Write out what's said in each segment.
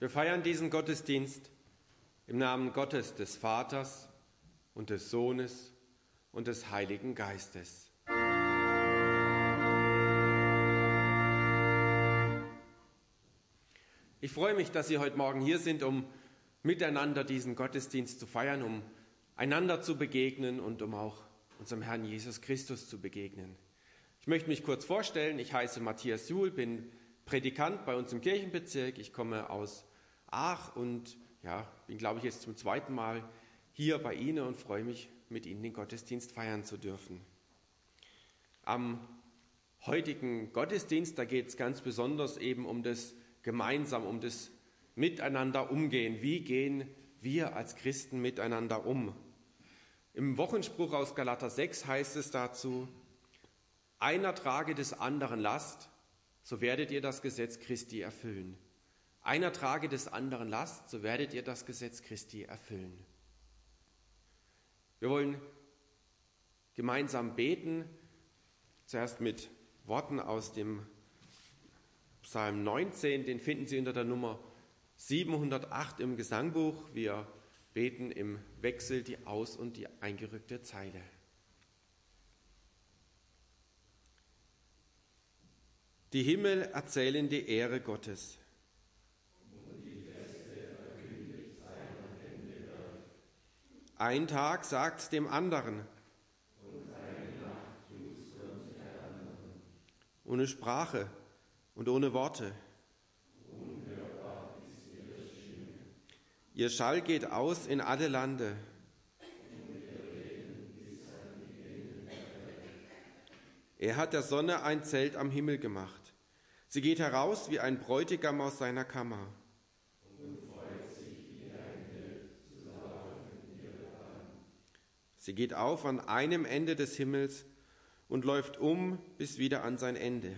Wir feiern diesen Gottesdienst im Namen Gottes, des Vaters und des Sohnes und des Heiligen Geistes. Ich freue mich, dass Sie heute Morgen hier sind, um miteinander diesen Gottesdienst zu feiern, um einander zu begegnen und um auch unserem Herrn Jesus Christus zu begegnen. Ich möchte mich kurz vorstellen. Ich heiße Matthias Juhl, bin Predikant bei uns im Kirchenbezirk. Ich komme aus Aach und bin, glaube ich, jetzt zum zweiten Mal hier bei Ihnen und freue mich, mit Ihnen den Gottesdienst feiern zu dürfen. Am heutigen Gottesdienst, da geht es ganz besonders eben um das Gemeinsam, um das Miteinander umgehen. Wie gehen wir als Christen miteinander um? Im Wochenspruch aus Galater 6 heißt es dazu: Einer trage des anderen Last, so werdet ihr das Gesetz Christi erfüllen. Einer trage des anderen Last, so werdet ihr das Gesetz Christi erfüllen. Wir wollen gemeinsam beten, zuerst mit Worten aus dem Psalm 19, den finden Sie unter der Nummer 708 im Gesangbuch. Wir beten im Wechsel die aus- und die eingerückte Zeile. Die Himmel erzählen die Ehre Gottes. Ein Tag sagt dem anderen. Ohne Sprache und ohne Worte. Ihr Schall geht aus in alle Lande. Er hat der Sonne ein Zelt am Himmel gemacht. Sie geht heraus wie ein Bräutigam aus seiner Kammer. Sie geht auf an einem Ende des Himmels und läuft um bis wieder an sein Ende.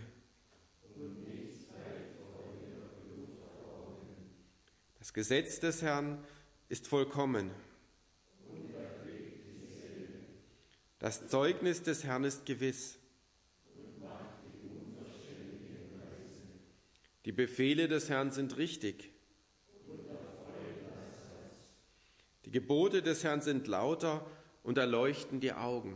Das Gesetz des Herrn ist vollkommen. Das Zeugnis des Herrn ist gewiss. Die Befehle des Herrn sind richtig. Die Gebote des Herrn sind lauter und erleuchten die Augen.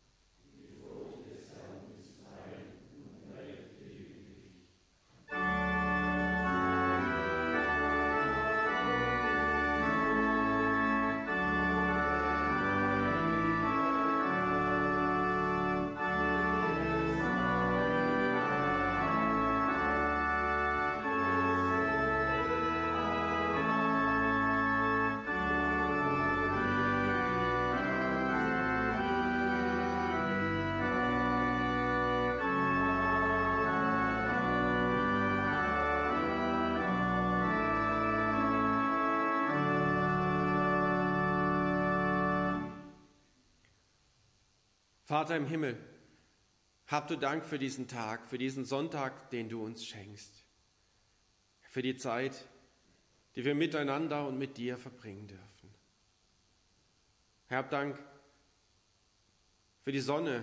Vater im Himmel, hab du Dank für diesen Tag, für diesen Sonntag, den du uns schenkst, für die Zeit, die wir miteinander und mit dir verbringen dürfen. Herr, hab Dank für die Sonne,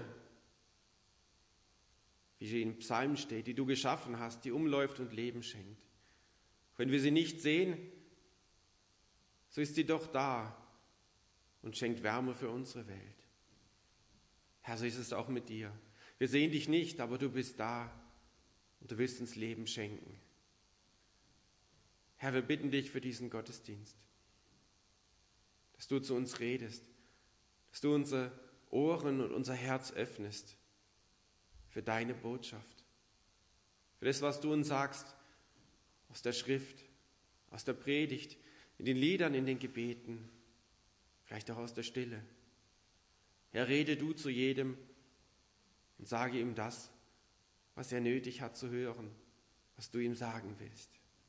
wie sie im Psalm steht, die du geschaffen hast, die umläuft und Leben schenkt. Wenn wir sie nicht sehen, so ist sie doch da und schenkt Wärme für unsere Welt. Herr, so ist es auch mit dir. Wir sehen dich nicht, aber du bist da und du willst uns Leben schenken. Herr, wir bitten dich für diesen Gottesdienst, dass du zu uns redest, dass du unsere Ohren und unser Herz öffnest für deine Botschaft, für das, was du uns sagst aus der Schrift, aus der Predigt, in den Liedern, in den Gebeten, vielleicht auch aus der Stille. Herr, rede du zu jedem und sage ihm das, was er nötig hat zu hören, was du ihm sagen willst.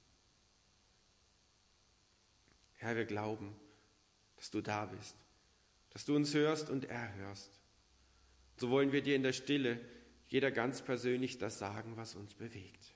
Herr, wir glauben, dass du da bist, dass du uns hörst und erhörst. So wollen wir dir in der Stille jeder ganz persönlich das sagen, was uns bewegt.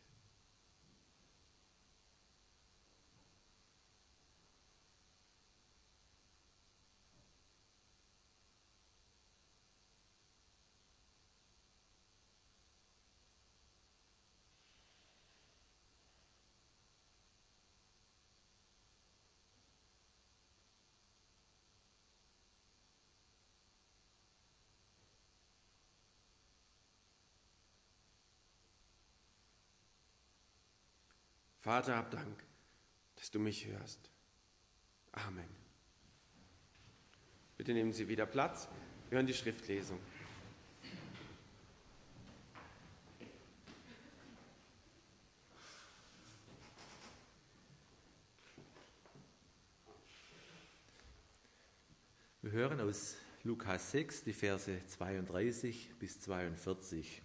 Vater, hab Dank, dass du mich hörst. Amen. Bitte nehmen Sie wieder Platz. Wir hören die Schriftlesung. Wir hören aus Lukas 6 die Verse 32 bis 42.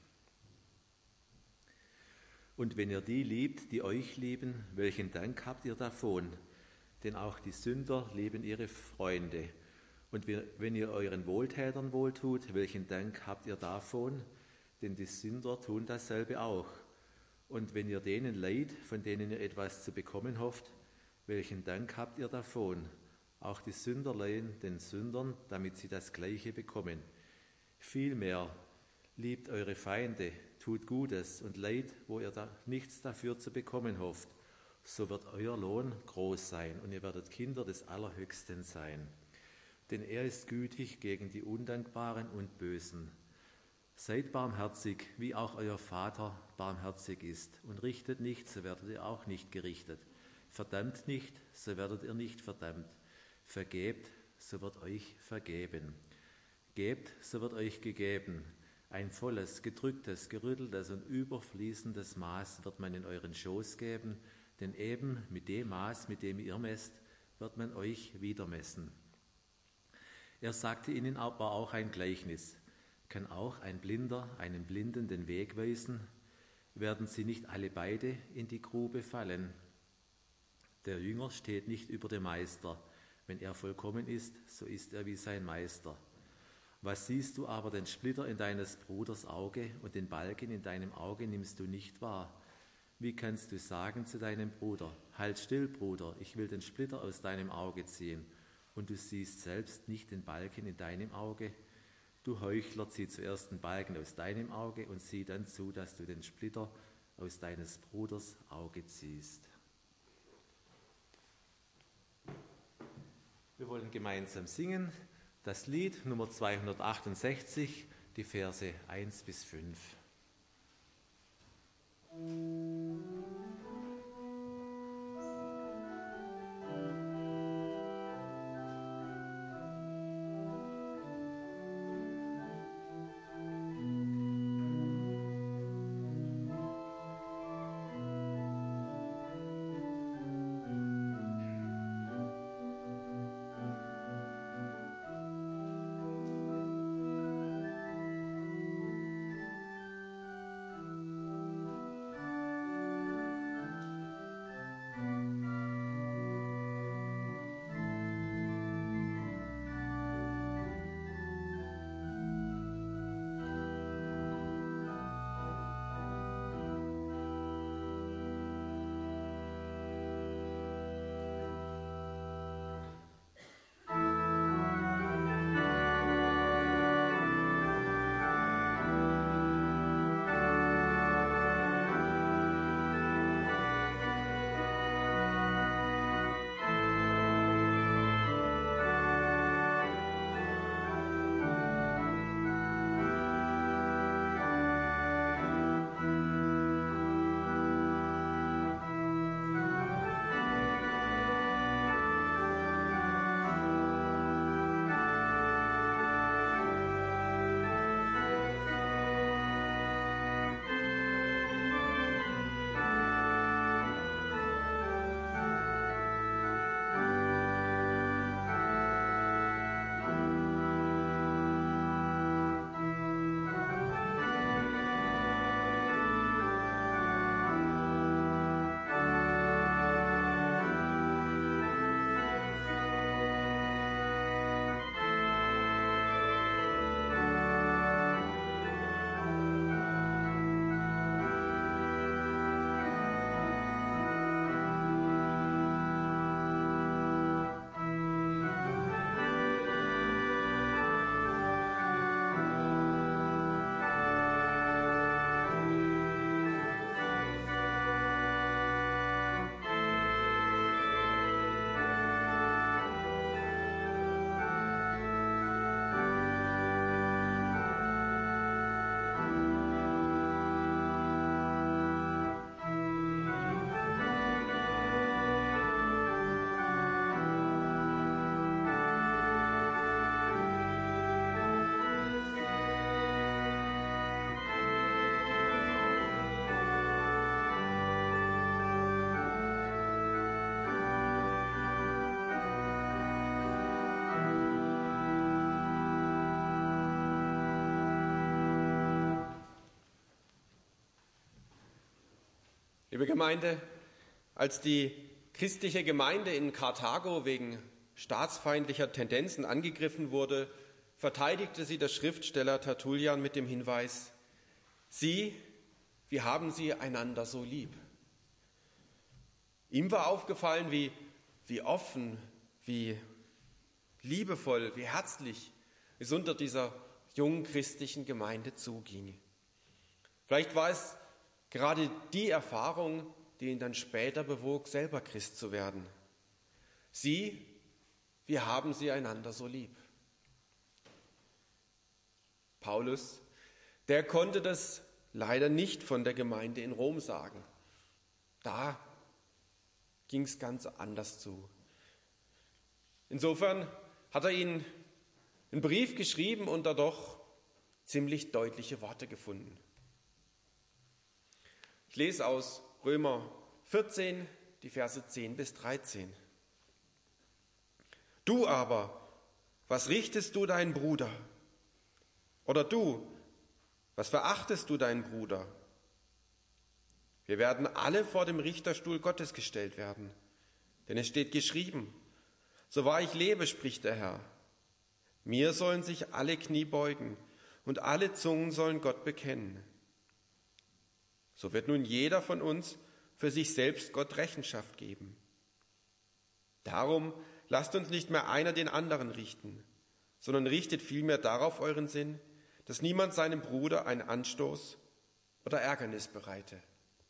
Und wenn ihr die liebt, die euch lieben, welchen Dank habt ihr davon? Denn auch die Sünder lieben ihre Freunde. Und wenn ihr euren Wohltätern wohltut, welchen Dank habt ihr davon? Denn die Sünder tun dasselbe auch. Und wenn ihr denen leiht, von denen ihr etwas zu bekommen hofft, welchen Dank habt ihr davon? Auch die Sünder leihen den Sündern, damit sie das Gleiche bekommen. Vielmehr, liebt eure Feinde, tut Gutes und leiht, wo ihr nichts dafür zu bekommen hofft. So wird euer Lohn groß sein und ihr werdet Kinder des Allerhöchsten sein. Denn er ist gütig gegen die Undankbaren und Bösen. Seid barmherzig, wie auch euer Vater barmherzig ist. Und richtet nicht, so werdet ihr auch nicht gerichtet. Verdammt nicht, so werdet ihr nicht verdammt. Vergebt, so wird euch vergeben. Gebt, so wird euch gegeben. Ein volles, gedrücktes, gerütteltes und überfließendes Maß wird man in euren Schoß geben, denn eben mit dem Maß, mit dem ihr messt, wird man euch wieder messen. Er sagte ihnen aber auch ein Gleichnis. Kann auch ein Blinder einem Blinden den Weg weisen? Werden sie nicht alle beide in die Grube fallen? Der Jünger steht nicht über dem Meister. Wenn er vollkommen ist, so ist er wie sein Meister. Was siehst du aber den Splitter in deines Bruders Auge und den Balken in deinem Auge nimmst du nicht wahr? Wie kannst du sagen zu deinem Bruder, halt still, Bruder, ich will den Splitter aus deinem Auge ziehen, und du siehst selbst nicht den Balken in deinem Auge? Du Heuchler, zieh zuerst den Balken aus deinem Auge und sieh dann zu, dass du den Splitter aus deines Bruders Auge ziehst. Wir wollen gemeinsam singen das Lied Nummer 268, die Verse 1 bis 5. Liebe Gemeinde, als die christliche Gemeinde in Karthago wegen staatsfeindlicher Tendenzen angegriffen wurde, verteidigte sie der Schriftsteller Tertullian mit dem Hinweis: wir haben sie einander so lieb. Ihm war aufgefallen, wie offen, wie liebevoll, wie herzlich es unter dieser jungen christlichen Gemeinde zuging. Vielleicht war es gerade die Erfahrung, die ihn dann später bewog, selber Christ zu werden. Wir haben sie einander so lieb. Paulus, der konnte das leider nicht von der Gemeinde in Rom sagen. Da ging es ganz anders zu. Insofern hat er ihnen einen Brief geschrieben und da doch ziemlich deutliche Worte gefunden. Ich lese aus Römer 14, die Verse 10 bis 13. Du aber, was richtest du deinen Bruder? Oder du, was verachtest du deinen Bruder? Wir werden alle vor dem Richterstuhl Gottes gestellt werden. Denn es steht geschrieben: So wahr ich lebe, spricht der Herr, mir sollen sich alle Knie beugen und alle Zungen sollen Gott bekennen. So wird nun jeder von uns für sich selbst Gott Rechenschaft geben. Darum lasst uns nicht mehr einer den anderen richten, sondern richtet vielmehr darauf euren Sinn, dass niemand seinem Bruder einen Anstoß oder Ärgernis bereite.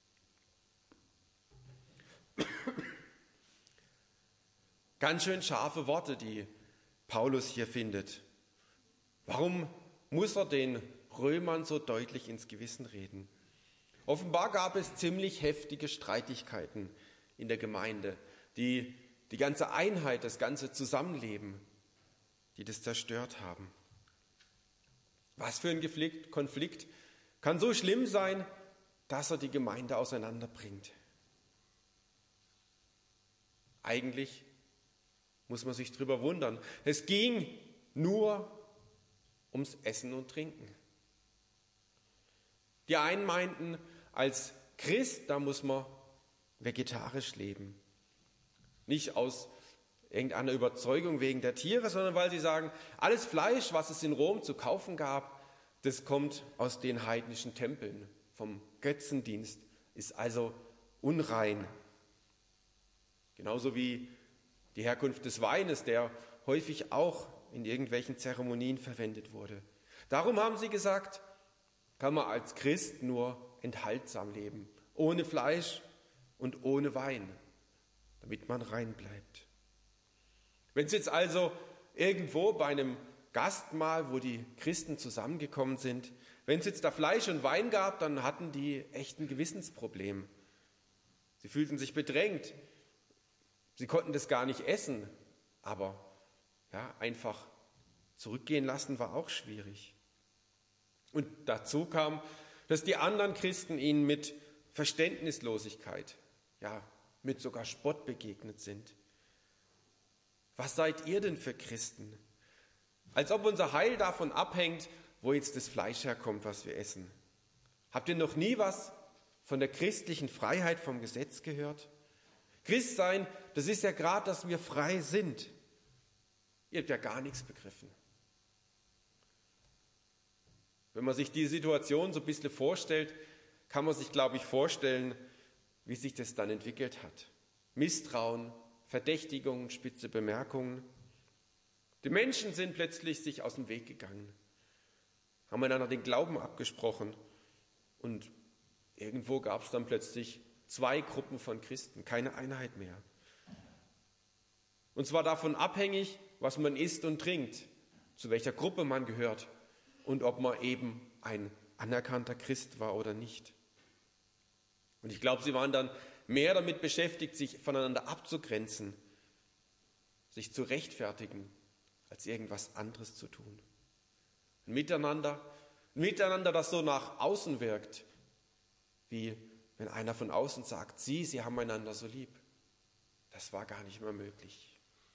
Ganz schön scharfe Worte, die Paulus hier findet. Warum muss er den Römern so deutlich ins Gewissen reden? Offenbar gab es ziemlich heftige Streitigkeiten in der Gemeinde, die ganze Einheit, das ganze Zusammenleben, die das zerstört haben. Was für ein Konflikt kann so schlimm sein, dass er die Gemeinde auseinanderbringt? Eigentlich muss man sich drüber wundern. Es ging nur ums Essen und Trinken. Die einen meinten, als Christ, da muss man vegetarisch leben. Nicht aus irgendeiner Überzeugung wegen der Tiere, sondern weil sie sagen, alles Fleisch, was es in Rom zu kaufen gab, das kommt aus den heidnischen Tempeln, vom Götzendienst, ist also unrein. Genauso wie die Herkunft des Weines, der häufig auch in irgendwelchen Zeremonien verwendet wurde. Darum haben sie gesagt, kann man als Christ nur enthaltsam leben, ohne Fleisch und ohne Wein, damit man rein bleibt. Wenn es jetzt also irgendwo bei einem Gastmahl, wo die Christen zusammengekommen sind, wenn es jetzt da Fleisch und Wein gab, dann hatten die echt ein Gewissensproblem. Sie fühlten sich bedrängt. Sie konnten das gar nicht essen, aber ja, einfach zurückgehen lassen war auch schwierig. Und dazu kam, dass die anderen Christen ihnen mit Verständnislosigkeit, ja, mit sogar Spott begegnet sind. Was seid ihr denn für Christen? Als ob unser Heil davon abhängt, wo jetzt das Fleisch herkommt, was wir essen. Habt ihr noch nie was von der christlichen Freiheit vom Gesetz gehört? Christsein, das ist ja gerade, dass wir frei sind. Ihr habt ja gar nichts begriffen. Wenn man sich die Situation so ein bisschen vorstellt, kann man sich, glaube ich, vorstellen, wie sich das dann entwickelt hat. Misstrauen, Verdächtigungen, spitze Bemerkungen. Die Menschen sind plötzlich sich aus dem Weg gegangen, haben einander den Glauben abgesprochen und irgendwo gab es dann plötzlich 2 Gruppen von Christen, keine Einheit mehr. Und zwar davon abhängig, was man isst und trinkt, zu welcher Gruppe man gehört und ob man eben ein anerkannter Christ war oder nicht. Und ich glaube, sie waren dann mehr damit beschäftigt, sich voneinander abzugrenzen, sich zu rechtfertigen, als irgendwas anderes zu tun. Ein Miteinander, das so nach außen wirkt, wie wenn einer von außen sagt, sie haben einander so lieb. Das war gar nicht mehr möglich.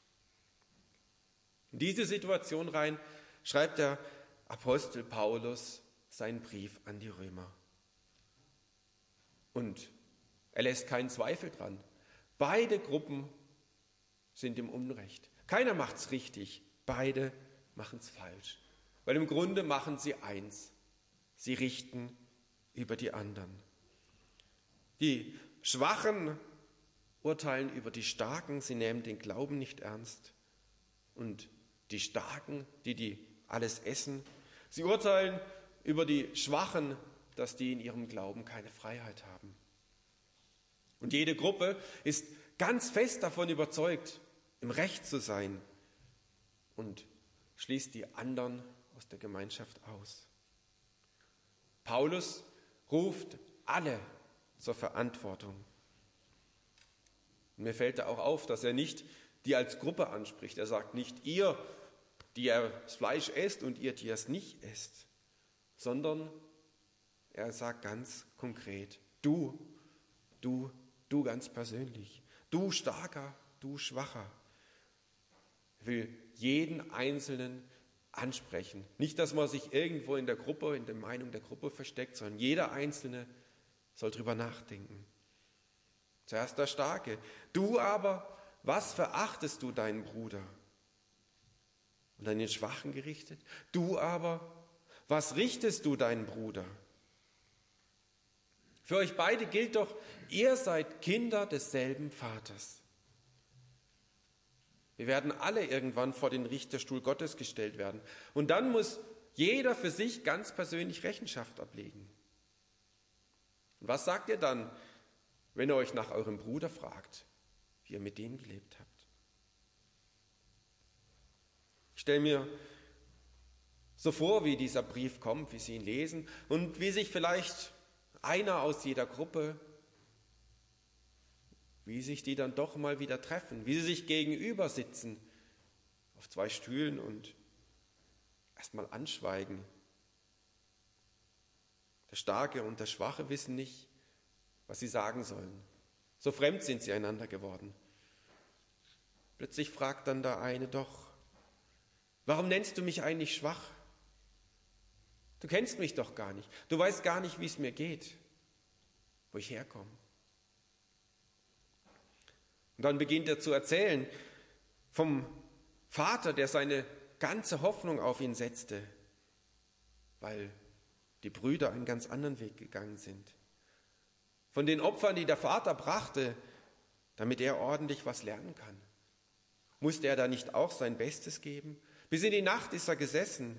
In diese Situation rein schreibt der Apostel Paulus seinen Brief an die Römer. Und Er lässt keinen Zweifel dran. Beide Gruppen sind im Unrecht. Keiner macht's richtig, beide machen's falsch. Weil im Grunde machen sie eins: Sie richten über die anderen. Die Schwachen urteilen über die Starken, sie nehmen den Glauben nicht ernst. Und die Starken, die alles essen, sie urteilen über die Schwachen, dass die in ihrem Glauben keine Freiheit haben. Und jede Gruppe ist ganz fest davon überzeugt, im Recht zu sein und schließt die anderen aus der Gemeinschaft aus. Paulus ruft alle zur Verantwortung. Und mir fällt da auch auf, dass er nicht die als Gruppe anspricht. Er sagt nicht ihr, die ihr das Fleisch esst und ihr, die ihr es nicht esst, sondern er sagt ganz konkret, du ganz persönlich, du Starker, du Schwacher. Er will jeden Einzelnen ansprechen. Nicht, dass man sich irgendwo in der Gruppe, in der Meinung der Gruppe versteckt, sondern jeder Einzelne soll drüber nachdenken. Zuerst der Starke. Du aber, was verachtest du deinen Bruder? Und an den Schwachen gerichtet. Du aber, was richtest du deinen Bruder? Für euch beide gilt doch, ihr seid Kinder desselben Vaters. Wir werden alle irgendwann vor den Richterstuhl Gottes gestellt werden. Und dann muss jeder für sich ganz persönlich Rechenschaft ablegen. Und was sagt ihr dann, wenn ihr euch nach eurem Bruder fragt, wie ihr mit dem gelebt habt? Ich stelle mir so vor, wie dieser Brief kommt, wie Sie ihn lesen und wie sich vielleicht einer aus jeder Gruppe, wie sich die dann doch mal wieder treffen, wie sie sich gegenüber sitzen auf 2 Stühlen und erstmal anschweigen. Der Starke und der Schwache wissen nicht, was sie sagen sollen. So fremd sind sie einander geworden. Plötzlich fragt dann der eine doch, warum nennst du mich eigentlich schwach? Du kennst mich doch gar nicht. Du weißt gar nicht, wie es mir geht, wo ich herkomme. Und dann beginnt er zu erzählen vom Vater, der seine ganze Hoffnung auf ihn setzte, weil die Brüder einen ganz anderen Weg gegangen sind. Von den Opfern, die der Vater brachte, damit er ordentlich was lernen kann. Musste er da nicht auch sein Bestes geben? Bis in die Nacht ist er gesessen,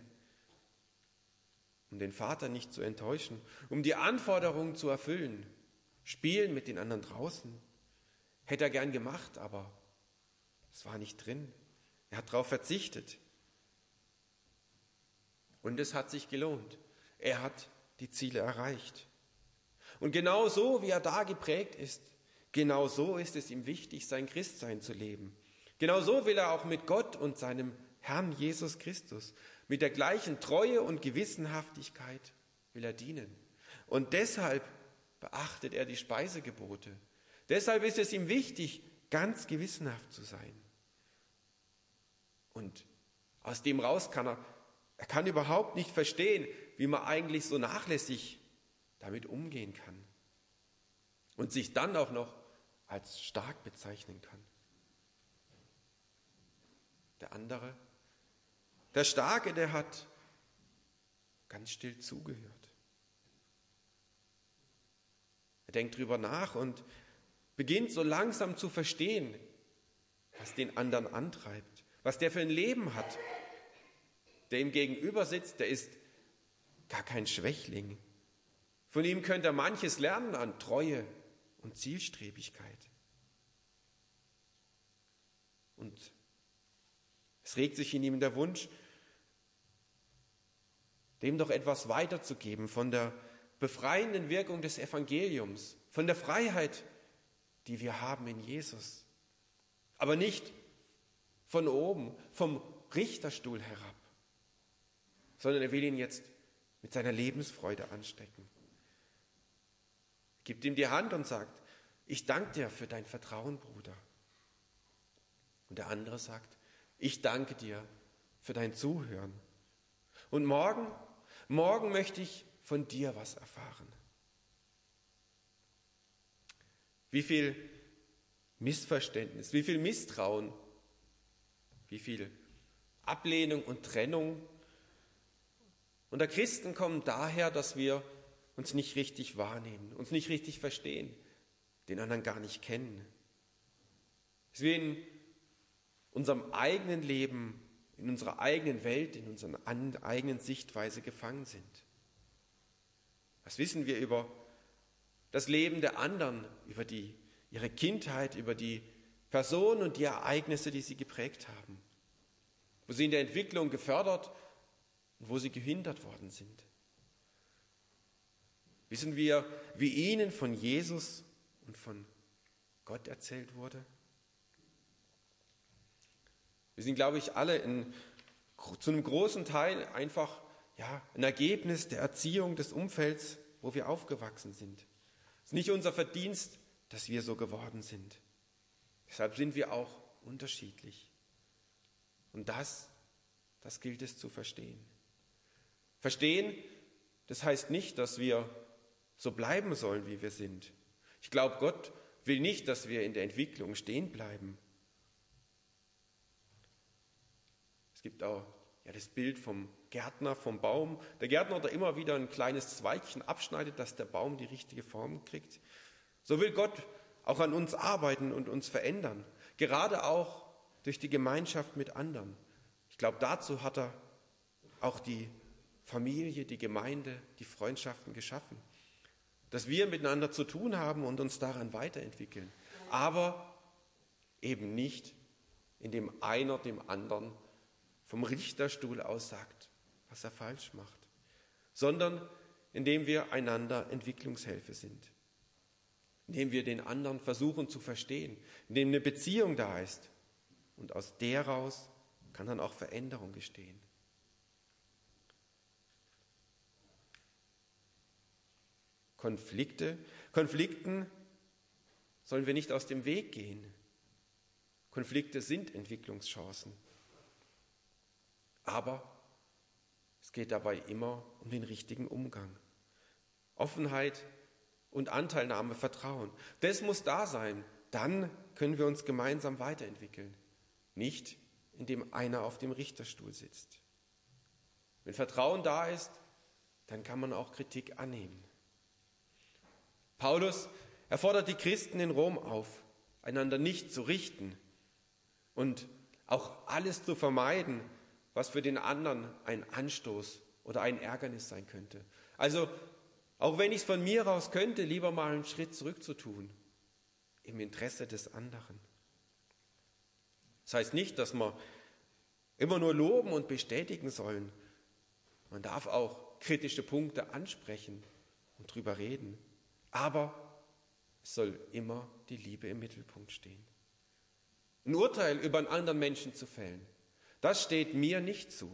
um den Vater nicht zu enttäuschen, um die Anforderungen zu erfüllen. Spielen mit den anderen draußen. Hätte er gern gemacht, aber es war nicht drin. Er hat darauf verzichtet. Und es hat sich gelohnt. Er hat die Ziele erreicht. Und genau so, wie er da geprägt ist, genau so ist es ihm wichtig, sein Christsein zu leben. Genau so will er auch mit Gott und seinem Herrn Jesus Christus, mit der gleichen Treue und Gewissenhaftigkeit will er dienen. Und deshalb beachtet er die Speisegebote. Deshalb ist es ihm wichtig, ganz gewissenhaft zu sein. Und aus dem raus kann er kann überhaupt nicht verstehen, wie man eigentlich so nachlässig damit umgehen kann und sich dann auch noch als stark bezeichnen kann. Der andere, der Starke, der hat ganz still zugehört. Er denkt drüber nach und beginnt so langsam zu verstehen, was den anderen antreibt, was der für ein Leben hat. Der ihm gegenüber sitzt, der ist gar kein Schwächling. Von ihm könnte er manches lernen an Treue und Zielstrebigkeit. Und es regt sich in ihm der Wunsch, dem doch etwas weiterzugeben von der befreienden Wirkung des Evangeliums, von der Freiheit, die wir haben in Jesus. Aber nicht von oben, vom Richterstuhl herab, sondern er will ihn jetzt mit seiner Lebensfreude anstecken. Er gibt ihm die Hand und sagt, ich danke dir für dein Vertrauen, Bruder. Und der andere sagt, ich danke dir für dein Zuhören. Und morgen möchte ich von dir was erfahren. Wie viel Missverständnis, wie viel Misstrauen, wie viel Ablehnung und Trennung. Und der Christen kommen daher, dass wir uns nicht richtig wahrnehmen, uns nicht richtig verstehen, den anderen gar nicht kennen. Dass wir in unserem eigenen Leben, in unserer eigenen Welt, in unserer eigenen Sichtweise gefangen sind. Was wissen wir über das Leben der anderen, über ihre Kindheit, über die Personen und die Ereignisse, die sie geprägt haben? Wo sie in der Entwicklung gefördert und wo sie gehindert worden sind? Wissen wir, wie ihnen von Jesus und von Gott erzählt wurde? Wir sind, glaube ich, alle zu einem großen Teil einfach ein Ergebnis der Erziehung des Umfelds, wo wir aufgewachsen sind. Es ist nicht unser Verdienst, dass wir so geworden sind. Deshalb sind wir auch unterschiedlich. Und das gilt es zu verstehen. Verstehen, das heißt nicht, dass wir so bleiben sollen, wie wir sind. Ich glaube, Gott will nicht, dass wir in der Entwicklung stehen bleiben. Es gibt auch das Bild vom Gärtner, vom Baum. Der Gärtner, der immer wieder ein kleines Zweigchen abschneidet, dass der Baum die richtige Form kriegt. So will Gott auch an uns arbeiten und uns verändern. Gerade auch durch die Gemeinschaft mit anderen. Ich glaube, dazu hat er auch die Familie, die Gemeinde, die Freundschaften geschaffen. Dass wir miteinander zu tun haben und uns daran weiterentwickeln. Aber eben nicht, indem einer dem anderen vom Richterstuhl aus sagt, was er falsch macht, sondern indem wir einander Entwicklungshilfe sind, indem wir den anderen versuchen zu verstehen, indem eine Beziehung da ist und aus der raus kann dann auch Veränderung entstehen. Konflikten sollen wir nicht aus dem Weg gehen. Konflikte sind Entwicklungschancen. Aber es geht dabei immer um den richtigen Umgang. Offenheit und Anteilnahme, Vertrauen. Das muss da sein. Dann können wir uns gemeinsam weiterentwickeln. Nicht, indem einer auf dem Richterstuhl sitzt. Wenn Vertrauen da ist, dann kann man auch Kritik annehmen. Paulus fordert die Christen in Rom auf, einander nicht zu richten und auch alles zu vermeiden, was für den anderen ein Anstoß oder ein Ärgernis sein könnte. Also, auch wenn ich es von mir aus könnte, lieber mal einen Schritt zurück zu tun, im Interesse des anderen. Das heißt nicht, dass wir immer nur loben und bestätigen sollen. Man darf auch kritische Punkte ansprechen und drüber reden. Aber es soll immer die Liebe im Mittelpunkt stehen. Ein Urteil über einen anderen Menschen zu fällen, das steht mir nicht zu.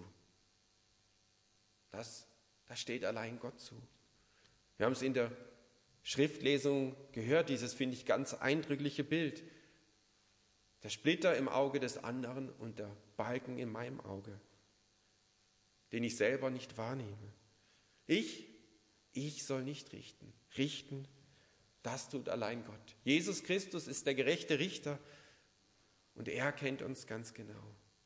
Das steht allein Gott zu. Wir haben es in der Schriftlesung gehört, dieses, finde ich, ganz eindrückliche Bild. Der Splitter im Auge des anderen und der Balken in meinem Auge, den ich selber nicht wahrnehme. Ich soll nicht richten. Richten, das tut allein Gott. Jesus Christus ist der gerechte Richter und er kennt uns ganz genau.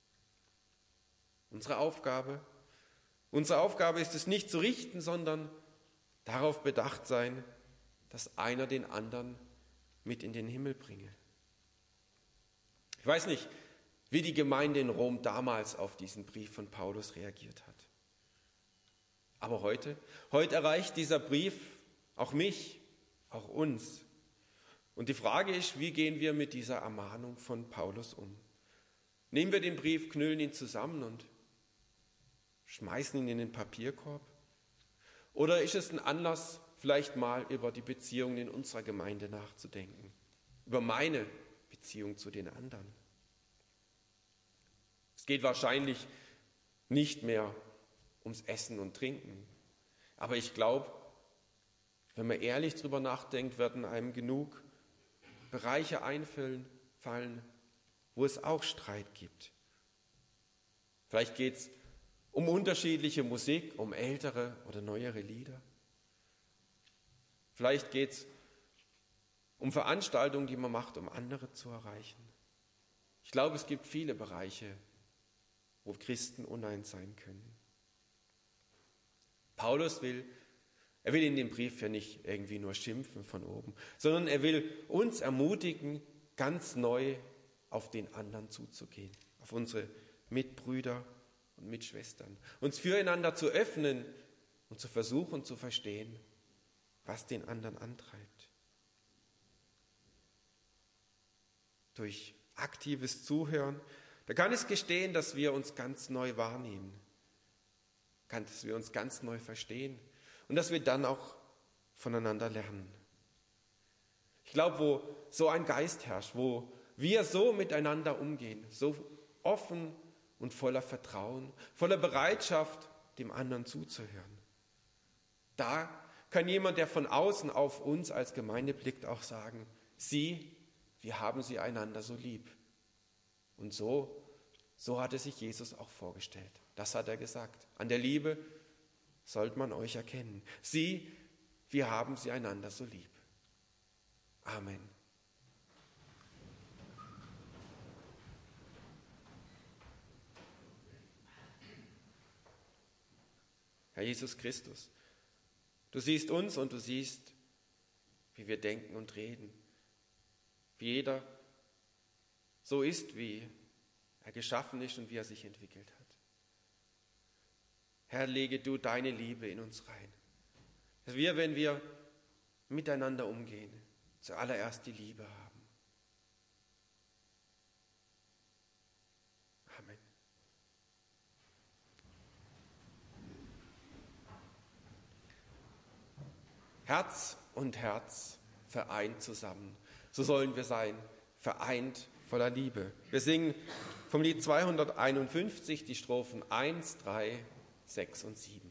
Unsere Aufgabe ist es nicht zu richten, sondern darauf bedacht sein, dass einer den anderen mit in den Himmel bringe. Ich weiß nicht, wie die Gemeinde in Rom damals auf diesen Brief von Paulus reagiert hat. Aber heute erreicht dieser Brief auch mich, auch uns. Und die Frage ist, wie gehen wir mit dieser Ermahnung von Paulus um? Nehmen wir den Brief, knüllen ihn zusammen und schmeißen ihn in den Papierkorb? Oder ist es ein Anlass, vielleicht mal über die Beziehungen in unserer Gemeinde nachzudenken? Über meine Beziehung zu den anderen? Es geht wahrscheinlich nicht mehr ums Essen und Trinken. Aber ich glaube, wenn man ehrlich drüber nachdenkt, werden einem genug Bereiche einfallen, wo es auch Streit gibt. Vielleicht geht es um unterschiedliche Musik, um ältere oder neuere Lieder. Vielleicht geht es um Veranstaltungen, die man macht, um andere zu erreichen. Ich glaube, es gibt viele Bereiche, wo Christen uneins sein können. Paulus will in dem Brief ja nicht irgendwie nur schimpfen von oben, sondern er will uns ermutigen, ganz neu auf den anderen zuzugehen, auf unsere Mitbrüder und Mitschwestern, uns füreinander zu öffnen und zu versuchen zu verstehen, was den anderen antreibt. Durch aktives Zuhören, da kann es geschehen, dass wir uns ganz neu wahrnehmen, dass wir uns ganz neu verstehen und dass wir dann auch voneinander lernen. Ich glaube, wo so ein Geist herrscht, wo wir so miteinander umgehen, so offen und voller Vertrauen, voller Bereitschaft, dem anderen zuzuhören, da kann jemand, der von außen auf uns als Gemeinde blickt, auch sagen, wir haben sie einander so lieb. Und so hat es sich Jesus auch vorgestellt. Das hat er gesagt. An der Liebe sollte man euch erkennen. Wir haben sie einander so lieb. Amen. Herr Jesus Christus, du siehst uns und du siehst, wie wir denken und reden. Wie jeder so ist, wie er geschaffen ist und wie er sich entwickelt hat. Herr, lege du deine Liebe in uns rein. Dass wir, wenn wir miteinander umgehen, zuallererst die Liebe haben. Amen. Herz und Herz vereint zusammen. So sollen wir sein, vereint voller Liebe. Wir singen vom Lied 251 die Strophen 1, 3, 6 und 7.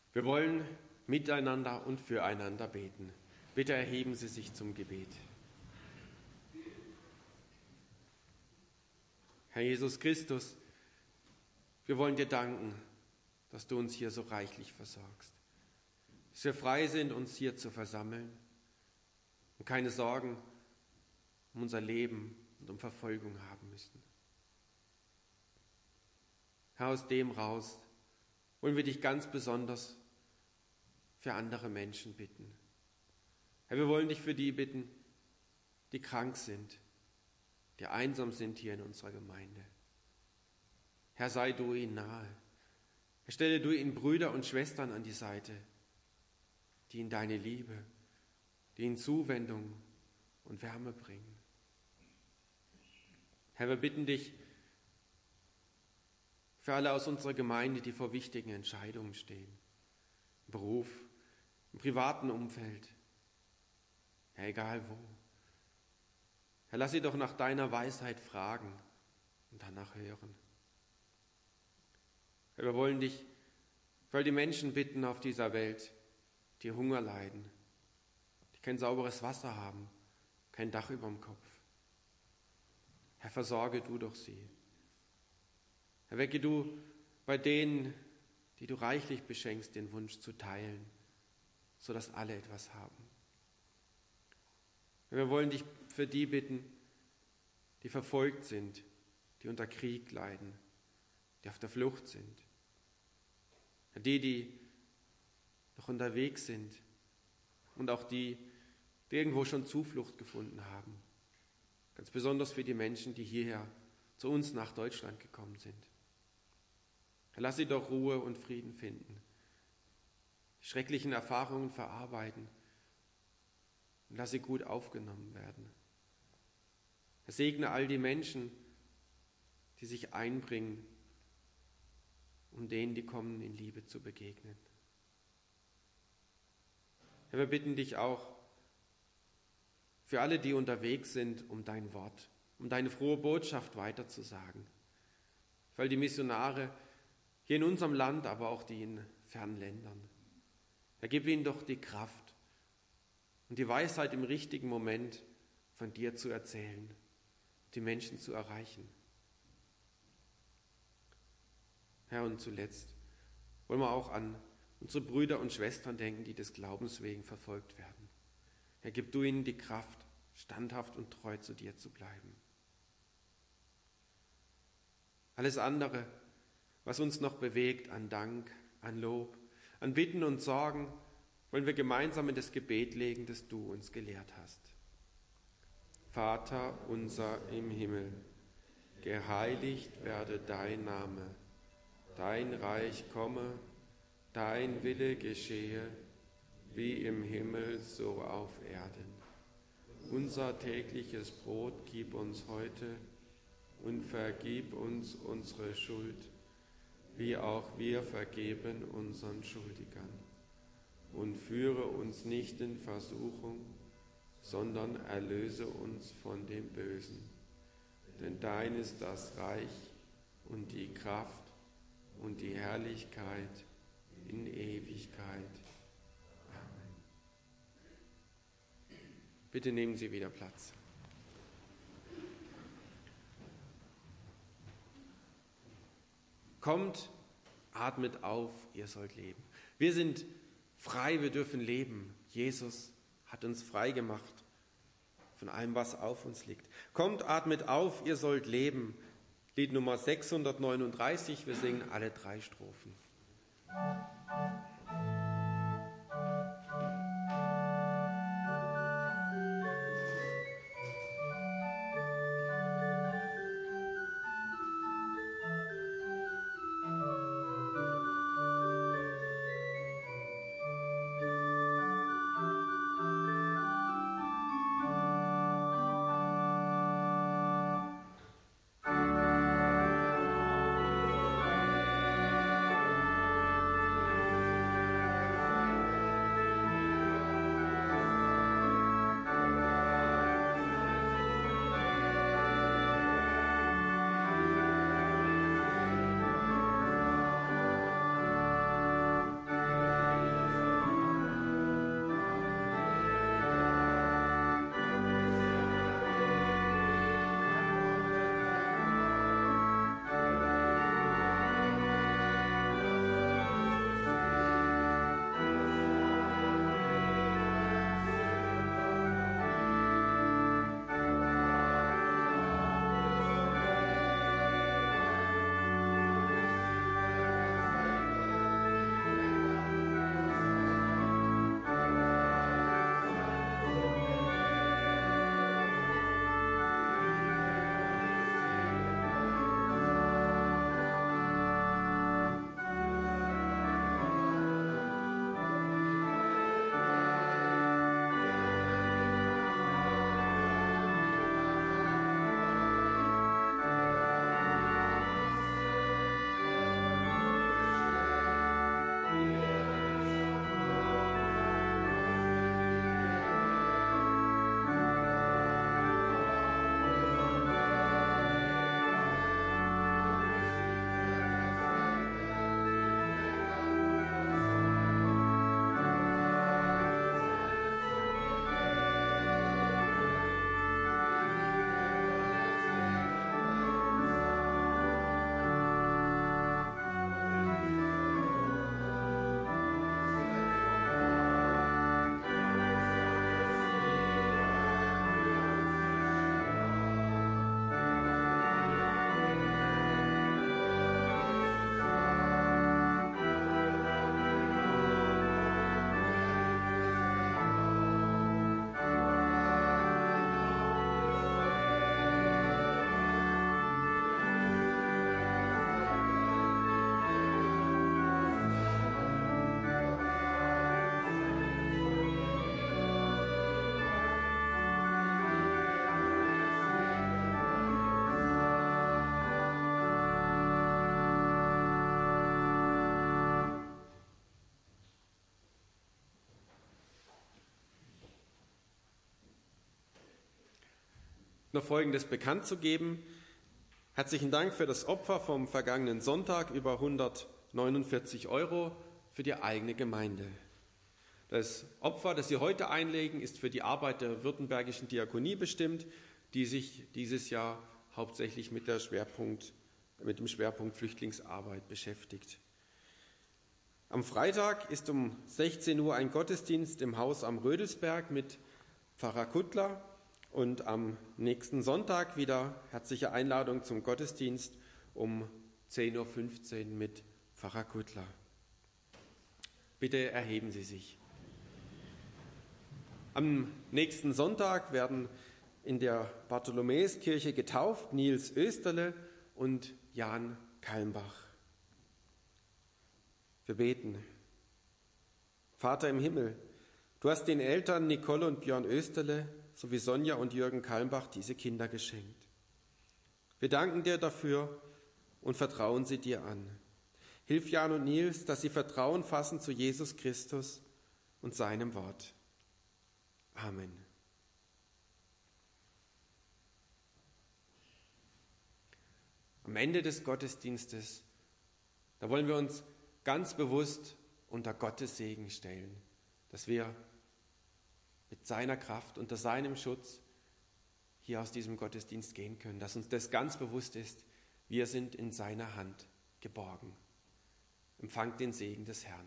Wir wollen miteinander und füreinander beten. Bitte erheben Sie sich zum Gebet. Herr Jesus Christus, wir wollen dir danken, dass du uns hier so reichlich versorgst, dass wir frei sind, uns hier zu versammeln und keine Sorgen um unser Leben und um Verfolgung haben müssen. Herr, aus dem raus wollen wir dich ganz besonders für andere Menschen bitten. Herr, wir wollen dich für die bitten, die krank sind, die einsam sind hier in unserer Gemeinde. Herr, sei du ihnen nahe. Herr, stelle du ihnen Brüder und Schwestern an die Seite, die ihnen deine Liebe, die ihnen Zuwendung und Wärme bringen. Herr, wir bitten dich für alle aus unserer Gemeinde, die vor wichtigen Entscheidungen stehen, im Beruf, im privaten Umfeld, Herr, egal wo. Herr, lass sie doch nach deiner Weisheit fragen und danach hören. Herr, wir wollen dich für all die Menschen bitten auf dieser Welt, die Hunger leiden, die kein sauberes Wasser haben, kein Dach über dem Kopf. Herr, versorge du doch sie. Herr, wecke du bei denen, die du reichlich beschenkst, den Wunsch zu teilen, sodass alle etwas haben. Herr, wir wollen dich für die bitten, die verfolgt sind, die unter Krieg leiden, die auf der Flucht sind. Herr, die noch unterwegs sind und auch die irgendwo schon Zuflucht gefunden haben. Ganz besonders für die Menschen, die hierher zu uns nach Deutschland gekommen sind. Herr, lass sie doch Ruhe und Frieden finden, die schrecklichen Erfahrungen verarbeiten und lass sie gut aufgenommen werden. Herr, segne all die Menschen, die sich einbringen, um denen, die kommen, in Liebe zu begegnen. Herr, wir bitten dich auch für alle, die unterwegs sind, um dein Wort, um deine frohe Botschaft weiterzusagen. Für all die Missionare hier in unserem Land, aber auch die in fernen Ländern. Herr, gib ihnen doch die Kraft und die Weisheit, im richtigen Moment von dir zu erzählen, die Menschen zu erreichen. Herr, und zuletzt wollen wir auch an unsere Brüder und Schwestern denken, die des Glaubens wegen verfolgt werden. Herr, gib du ihnen die Kraft, standhaft und treu zu dir zu bleiben. Alles andere, was uns noch bewegt an Dank, an Lob, an Bitten und Sorgen, wollen wir gemeinsam in das Gebet legen, das du uns gelehrt hast. Vater unser im Himmel, geheiligt werde dein Name, dein Reich komme, dein Wille geschehe, wie im Himmel so auf Erden. Unser tägliches Brot gib uns heute und vergib uns unsere Schuld, wie auch wir vergeben unseren Schuldigern. Und führe uns nicht in Versuchung, sondern erlöse uns von dem Bösen. Denn dein ist das Reich und die Kraft und die Herrlichkeit in Ewigkeit. Amen. Bitte nehmen Sie wieder Platz. Kommt, atmet auf, ihr sollt leben. Wir sind frei, wir dürfen leben. Jesus hat uns frei gemacht von allem, was auf uns liegt. Kommt, atmet auf, ihr sollt leben. Lied Nummer 639, wir singen alle 3 Strophen. noch Folgendes bekannt zu geben. Herzlichen Dank für das Opfer vom vergangenen Sonntag, über 149 € für die eigene Gemeinde. Das Opfer, das Sie heute einlegen, ist für die Arbeit der württembergischen Diakonie bestimmt, die sich dieses Jahr hauptsächlich mit dem Schwerpunkt Flüchtlingsarbeit beschäftigt. Am Freitag ist um 16 Uhr ein Gottesdienst im Haus am Rödelsberg mit Pfarrer Kuttler und am nächsten Sonntag wieder herzliche Einladung zum Gottesdienst um 10.15 Uhr mit Pfarrer Kuttler. Bitte erheben Sie sich. Am nächsten Sonntag werden in der Bartholomäuskirche getauft Nils Österle und Jan Kalmbach. Wir beten. Vater im Himmel, du hast den Eltern Nicole und Björn Österle sowie Sonja und Jürgen Kalmbach diese Kinder geschenkt. Wir danken dir dafür und vertrauen sie dir an. Hilf Jan und Nils, dass sie Vertrauen fassen zu Jesus Christus und seinem Wort. Amen. Am Ende des Gottesdienstes, da wollen wir uns ganz bewusst unter Gottes Segen stellen, dass wir mit seiner Kraft, unter seinem Schutz hier aus diesem Gottesdienst gehen können, dass uns das ganz bewusst ist, wir sind in seiner Hand geborgen. Empfangt den Segen des Herrn.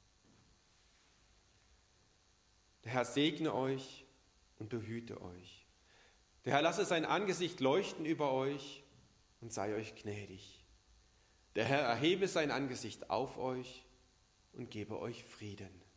Der Herr segne euch und behüte euch. Der Herr lasse sein Angesicht leuchten über euch und sei euch gnädig. Der Herr erhebe sein Angesicht auf euch und gebe euch Frieden.